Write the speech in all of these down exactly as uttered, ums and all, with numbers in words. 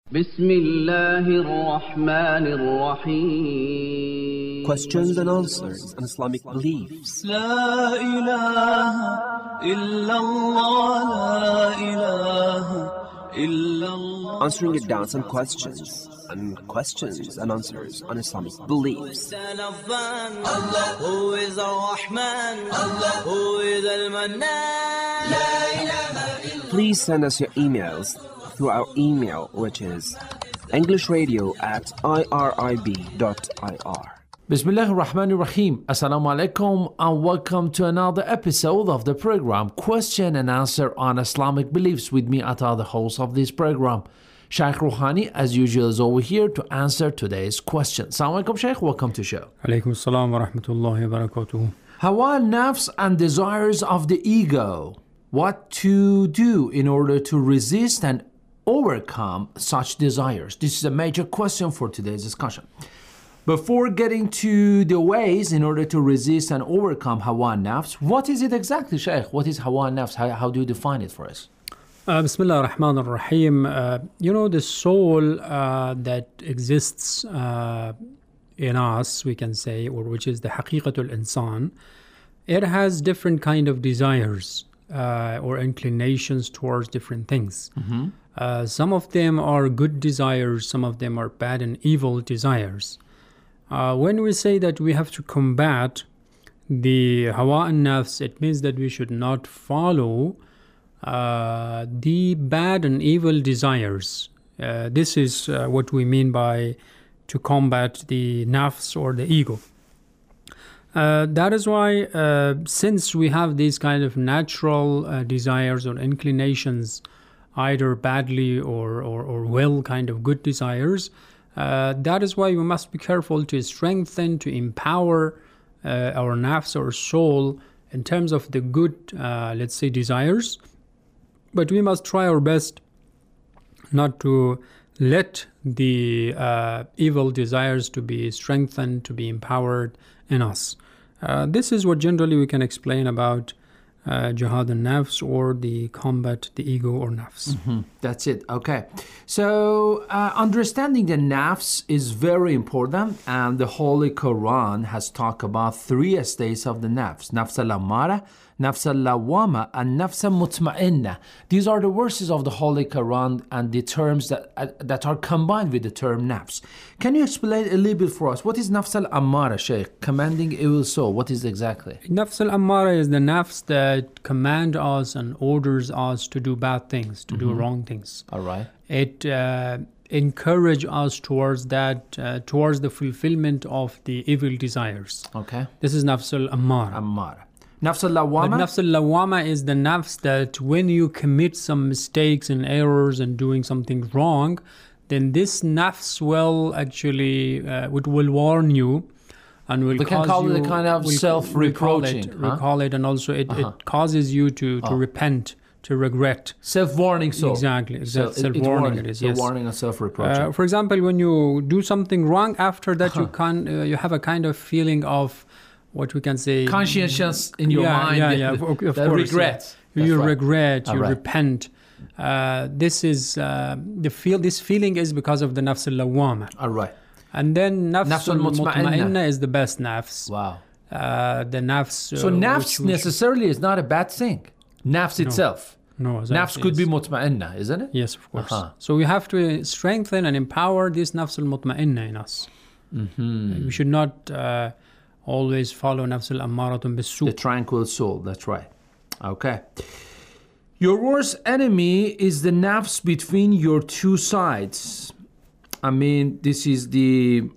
بسم الله الرحمن الرحيم. Questions and answers on Islamic beliefs. لا إله إلا الله لا إله إلا الله. Answering your doubts and questions and questions and answers on Islamic beliefs. Allah, who is Ar-Rahman, Allah, who is Al-Mannan. لا إله إلا. Please send us your emails through our email, which is englishradio at irib dot ir. Bismillahir Rahmanir Rahim. Assalamu alaikum and welcome to another episode of the program Question and Answer on Islamic Beliefs with me, Ata, the host of this program. Shaykh Rouhani, as usual, is over here to answer today's question. Assalamu alaikum, Shaykh. Welcome to the show. Alaikum assalam wa rahmatullahi wa barakatuh. Hawa, nafs and desires of the ego. What to do in order to resist and overcome such desires? This is a major question for today's discussion. Before getting to the ways in order to resist and overcome hawa and nafs, what is it exactly, Shaykh? What is hawa and nafs? How, how do you define it for us? Uh, Bismillah ar-Rahman ar-Rahim. Uh, you know, the soul uh, that exists uh, in us, we can say, or which is the haqiqatul insan, it has different kind of desires uh, or inclinations towards different things. Mm-hmm. Uh, some of them are good desires, some of them are bad and evil desires. Uh, when we say that we have to combat the hawa and nafs, it means that we should not follow uh, the bad and evil desires. Uh, this is uh, what we mean by to combat the nafs or the ego. Uh, that is why, uh, since we have these kind of natural uh, desires or inclinations, either badly or, or, or well kind of good desires, uh, that is why we must be careful to strengthen, to empower uh, our nafs or soul in terms of the good, uh, let's say, desires. But we must try our best not to let the uh, evil desires to be strengthened, to be empowered in us. Uh, this is what generally we can explain about Uh, jihad and nafs, or the combat the ego or nafs. Mm-hmm. That's it. Okay. So uh, understanding the nafs is very important, and the Holy Quran has talked about three states of the nafs: nafs al-ammara, nafs al-lawwama, and nafs al-mutma'inna. These are the verses of the Holy Quran and the terms that uh, that are combined with the term nafs. Can you explain a little bit for us? What is nafs al-ammara, Shaykh? Commanding evil soul. What is it exactly? Nafs al-ammara is the nafs that command us and orders us to do bad things, to mm-hmm. do wrong things. All right. It uh, encourage us towards that, uh, towards the fulfillment of the evil desires. Okay. This is nafs al-ammara. Ammara. Nafs al-lawwama? But nafs al-lawwama is the nafs that when you commit some mistakes and errors and doing something wrong, then this nafs will actually, uh, it will warn you. And will we can call you, it a kind of self-reproaching. Recall it, huh? recall it, and also it, uh-huh. it causes you to, to oh. repent, to regret. Self-warning soul. Exactly, exactly. So self-warning it, it is, so yes. warning and self-reproaching. Uh, for example, when you do something wrong, after that uh-huh. you can uh, you have a kind of feeling of what we can say... conscience in your yeah, mind. Yeah, the, yeah, of, of the course. regret. Yeah. You right. regret, you right. repent. Uh, this is, uh, the feel. This feeling is because of the nafs al-lawwama. All right. And then nafs, nafs al-mutma'inna is the best nafs. Wow. Uh, the nafs. Uh, so nafs which, which necessarily is not a bad thing. Nafs no. itself. No. Exactly, nafs could yes. be mutma'inna, isn't it? Yes, of course. Uh-huh. So we have to strengthen and empower this nafs al-mutma'inna in us. Mm-hmm. We should not uh, always follow nafs al-ammaratun bis-su'. The tranquil soul. That's right. Okay. Your worst enemy is the nafs between your two sides. I mean, this is the,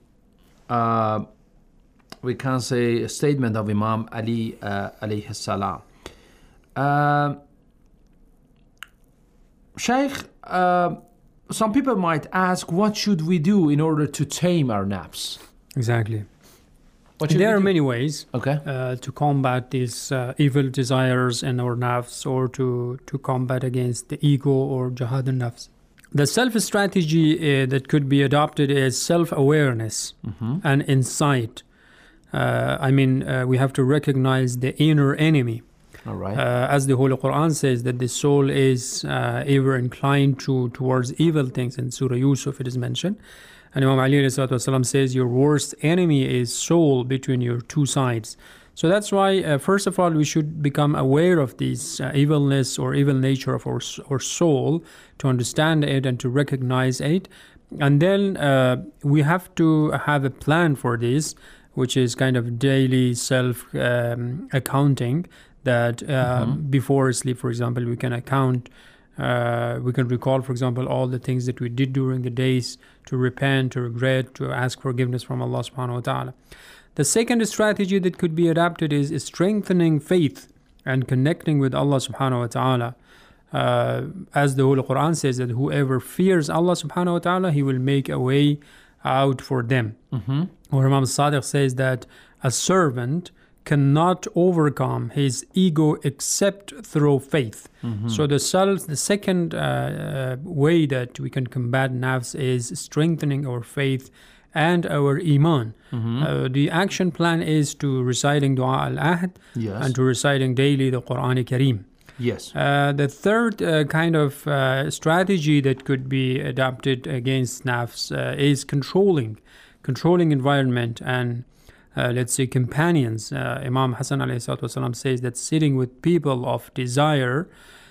uh, we can say, a statement of Imam Ali uh, alayhi salam. Uh, Shaykh, uh, some people might ask, what should we do in order to tame our nafs? Exactly. What should there we are do? many ways okay. uh, to combat these uh, evil desires in our nafs, or to, to combat against the ego or jihad al-nafs. The self-strategy uh, that could be adopted is self-awareness mm-hmm. and insight. Uh, I mean, uh, we have to recognize the inner enemy. All right. Uh, as the Holy Quran says that the soul is uh, ever inclined to towards evil things. In Surah Yusuf it is mentioned. And Imam Ali ﷺ says your worst enemy is soul between your two sides. So that's why, uh, first of all, we should become aware of this uh, evilness or evil nature of our, our soul, to understand it and to recognize it. And then uh, we have to have a plan for this, which is kind of daily self um, accounting, that uh, mm-hmm. before sleep, for example, we can account, uh, we can recall, for example, all the things that we did during the days, to repent, to regret, to ask forgiveness from Allah subhanahu wa ta'ala. The second strategy that could be adapted is strengthening faith and connecting with Allah subhanahu wa ta'ala. Uh, as the Holy Quran says that whoever fears Allah subhanahu wa ta'ala, He will make a way out for them. Mm-hmm. Or Imam Sadiq says that a servant cannot overcome his ego except through faith. Mm-hmm. So the self, the second uh, uh, way that we can combat nafs is strengthening our faith and our iman. Mm-hmm. Uh, the action plan is to reciting dua al-ahd, yes, and to reciting daily the Quran Kareem. Yes. Uh, the third uh, kind of uh, strategy that could be adopted against nafs uh, is controlling, controlling environment and uh, let's say companions. Uh, Imam Hassan alayhi salatu wasalam says that sitting with people of desire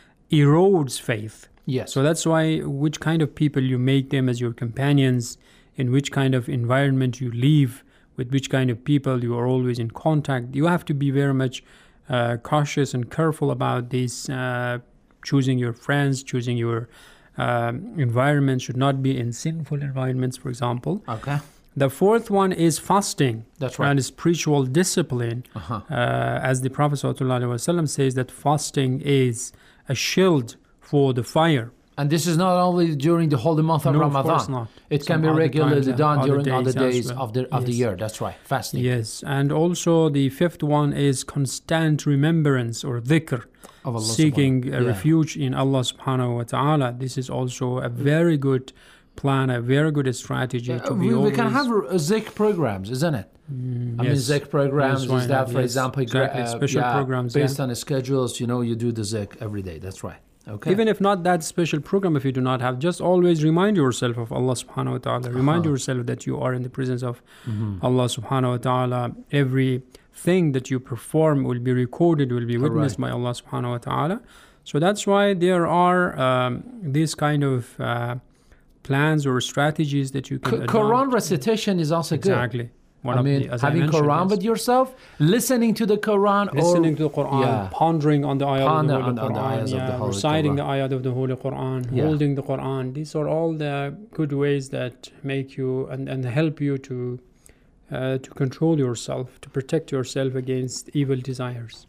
erodes faith. Yes. So that's why which kind of people you make them as your companions, in which kind of environment you live, with which kind of people you are always in contact. You have to be very much uh, cautious and careful about this. Uh, choosing your friends, choosing your uh, environment should not be in sinful environments, for example. Okay. The fourth one is fasting. That's right. And spiritual discipline. Uh-huh. Uh, as the Prophet ﷺ says that fasting is a shield for the fire. And this is not only during the holy month of no, Ramadan. Of course not. It Some can be other regularly times, done other during days other days well. of the of yes. the year. That's right. Fasting. Yes. And also the fifth one is constant remembrance or dhikr. Of Allah seeking subhanahu. a Yeah. refuge in Allah subhanahu wa ta'ala. This is also a very good plan, a very good strategy Yeah, to be we, we always... can have uh, Zikr programs, isn't it? Mm, I yes. mean, Zikr programs Yes, why is that, not? for Yes, example, exactly. uh, Special yeah, programs, based yeah. on the schedules. You know, you do the Zikr every day. That's right. Okay. Even if not that special program, if you do not have, just always remind yourself of Allah subhanahu wa ta'ala. Remind Uh-huh. yourself that you are in the presence of Mhm. Allah subhanahu wa ta'ala. Every thing that you perform will be recorded, will be witnessed Correct. by Allah subhanahu wa ta'ala. So that's why there are um, these kind of uh, plans or strategies that you can Qu- adopt. Quran recitation is also good. Exactly. One I of mean, the, as having I mentioned, Quran yes. with yourself, listening to the Quran, listening or, to the Quran, yeah. pondering on the ayat Ponder of the on- Holy on the Quran, ayahs of the yeah, Holy reciting Quran. the ayat of the Holy Quran, Yeah. holding the Quran. These are all the good ways that make you and, and help you to uh, to control yourself, to protect yourself against evil desires.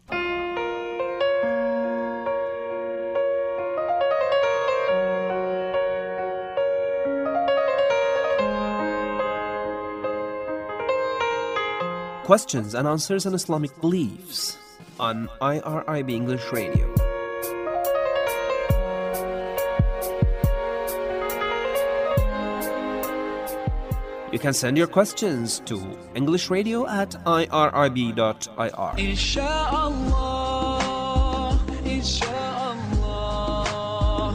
Questions and answers on Islamic beliefs on I R I B English Radio. You can send your questions to englishradio at I R I B dot I R. Inshallah, inshallah,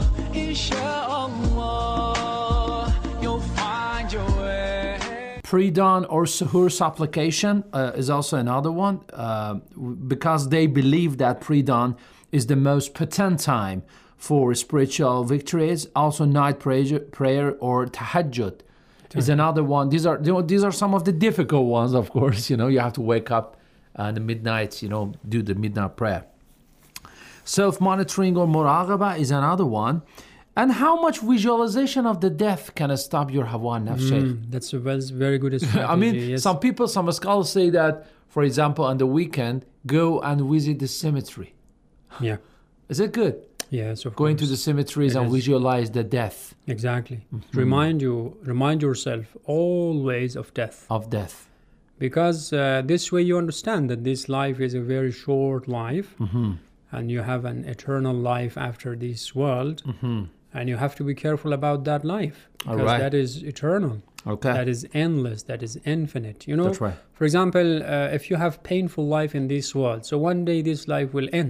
inshallah, you'll find your way. Pre-dawn or suhoor supplication uh, is also another one, uh, w- because they believe that pre-dawn is the most potent time for spiritual victories. Also, night prayer, prayer or tahajjud is another one. These are you know, these are some of the difficult ones. Of course, you know you have to wake up uh, in the midnight, you know, do the midnight prayer. Self-monitoring or muraqabah is another one. And how much visualization of the death can stop your hawa nafs? Mm, that's a very, very good strategy. I mean, yes. some people, some scholars say that, for example, on the weekend, go and visit the cemetery. Yeah, Is it good? yes, of Going to course. the cemeteries It and is. visualize the death, Exactly. Mm-hmm. Remind you, remind yourself always of death. of death. Because uh, this way you understand that this life is a very short life, Mm-hmm. and you have an eternal life after this world, Mm-hmm. and you have to be careful about that life, because Alright. that is eternal, Okay. that is endless, that is infinite. You know, That's right. for example, uh, if you have painful life in this world, so one day this life will end.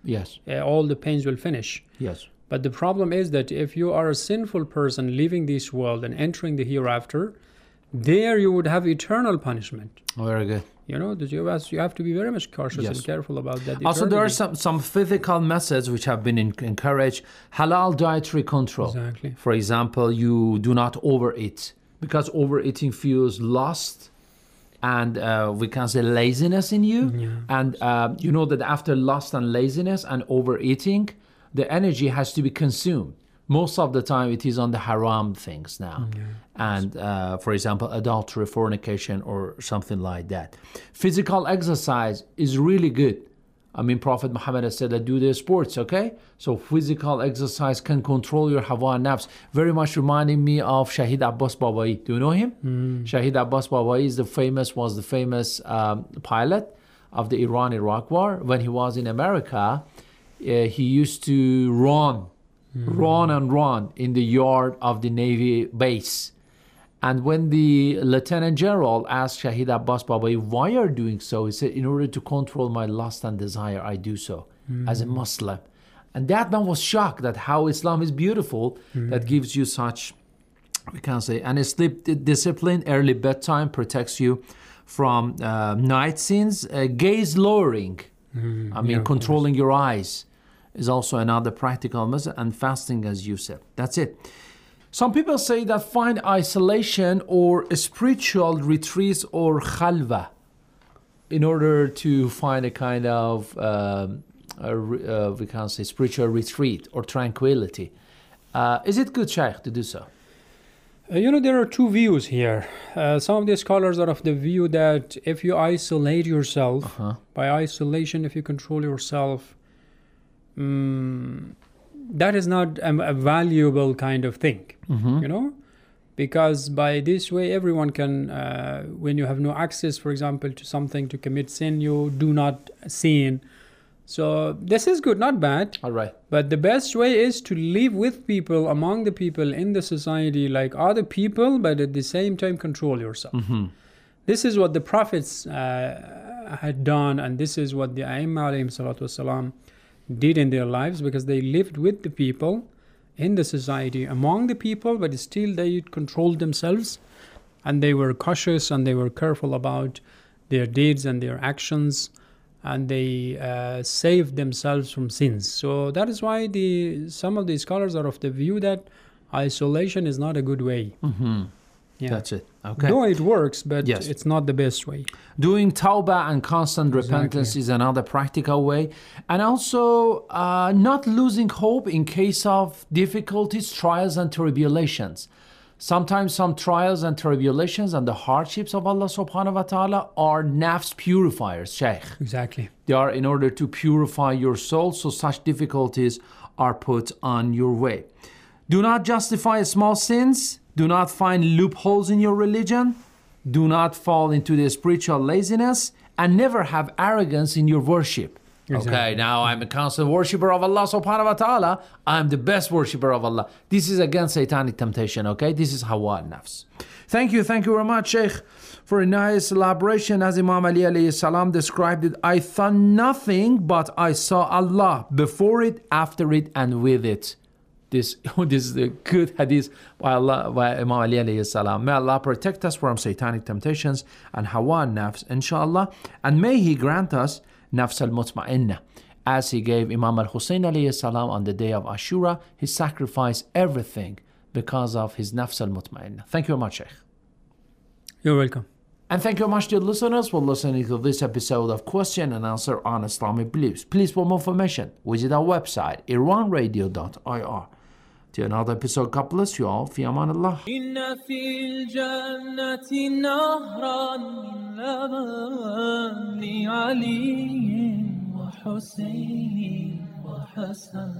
Yes. uh, all the pains will finish. Yes. But the problem is that if you are a sinful person leaving this world and entering the hereafter, there you would have eternal punishment. Very good. You know, that you have, you have to be very much cautious Yes. and careful about that. Also, there are eternity. some, some physical methods which have been in, encouraged. Halal dietary control. Exactly. For example, you do not overeat, because overeating fuels lust and uh, we can say laziness in you. Yeah. And uh, you know that after lust and laziness and overeating, the energy has to be consumed. Most of the time it is on the haram things now. Yeah. And uh, for example, adultery, fornication, or something like that. Physical exercise is really good. I mean, Prophet Muhammad has said that do the sports, okay? So physical exercise can control your hawa and nafs. Very much reminding me of Shahid Abbas Babai. Do you know him? Mm. Shahid Abbas Babai is the famous, was the famous um, pilot of the Iran-Iraq war. When he was in America, uh, he used to run, run and run in the yard of the Navy base. And when the Lieutenant General asked Shahid Abbas Babai, why are you doing so? He said, in order to control my lust and desire, I do so as a Muslim. And that man was shocked at how Islam is beautiful, that gives you such, we can say, and sleep discipline, early bedtime protects you from uh, night scenes, uh, gaze lowering, I mean, yeah, of controlling your eyes is also another practical method, and fasting, as you said. That's it. Some people say that find isolation or spiritual retreats or khalwa in order to find a kind of, um, a, uh, we can say, spiritual retreat or tranquility. Uh, is it good, Shaykh, to do so? Uh, you know, there are two views here. Uh, some of the scholars are of the view that if you isolate yourself, Uh-huh. by isolation, if you control yourself, um, that is not a, a valuable kind of thing, Mm-hmm. you know? Because by this way, everyone can, uh, when you have no access, for example, to something to commit sin, you do not sin. So this is good, not bad. All right. But the best way is to live with people, among the people in the society, like other people, but at the same time control yourself. Mm-hmm. This is what the prophets uh, had done, and this is what the A'immah alayhim salatu wasalam did in their lives, because they lived with the people in the society, among the people, but still they controlled themselves, and they were cautious and they were careful about their deeds and their actions, and they uh, saved themselves from sins. So that is why the some of the scholars are of the view that isolation is not a good way. Mm-hmm. Yeah. That's it. Okay. Though it works, but Yes. it's not the best way. Doing tawbah and constant repentance Exactly. is another practical way. And also uh, not losing hope in case of difficulties, trials, and tribulations. Sometimes some trials and tribulations and the hardships of Allah subhanahu wa ta'ala are nafs purifiers, Shaykh. Exactly. They are in order to purify your soul, so such difficulties are put on your way. Do not justify small sins. Do not find loopholes in your religion. Do not fall into the spiritual laziness, and never have arrogance in your worship. Okay, Exactly. now I'm a constant worshiper of Allah subhanahu wa ta'ala. I'm the best worshiper of Allah. This is against satanic temptation, okay? This is hawa nafs. Thank you, thank you very much, Sheikh, for a nice elaboration. As Imam Ali alayhi salam described it, I thought nothing but I saw Allah before it, after it, and with it. This, this is a good hadith by Allah, by Imam Ali alayhi salam. May Allah protect us from satanic temptations and hawa nafs, inshallah. And may He grant us nafs al-mutma'inna, as He gave Imam al-Hussein alayhi salam on the day of Ashura. He sacrificed everything because of his nafs al-mutma'inna. Thank you very much, Sheikh. You're welcome. And thank you very much, dear listeners, for listening to this episode of Question and Answer on Islamic Beliefs. Please, for more information, visit our website, iran radio dot I R. Till another episode, God bless you all. Fi aman Allah. إن في الجنة نهرا من لبن لعلي وحسين وحسن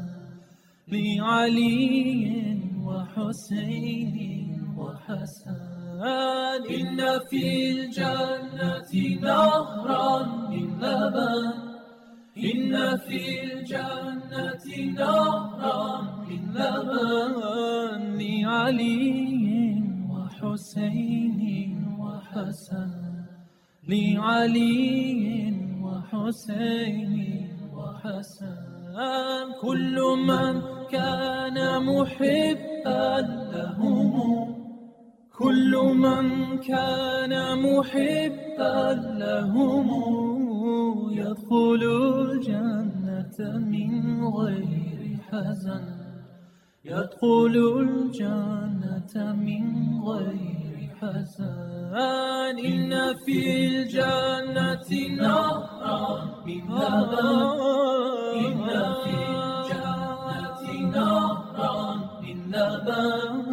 لعلي وحسين وحسن إن في الجنة نهرا من لبن إن في الجنة نهرا من لبن لعلي وحسين وحسن لعلي وحسين وحسن كل من كان محبا لهم كل من كان محبا لهم يدخل الجنة من غير حزن يدخل الجنة من غير حزن إن في الجنة نهرا من لبن إن في الجنة نهرا من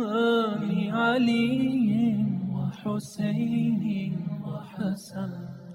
لبن علي وحسين وحسن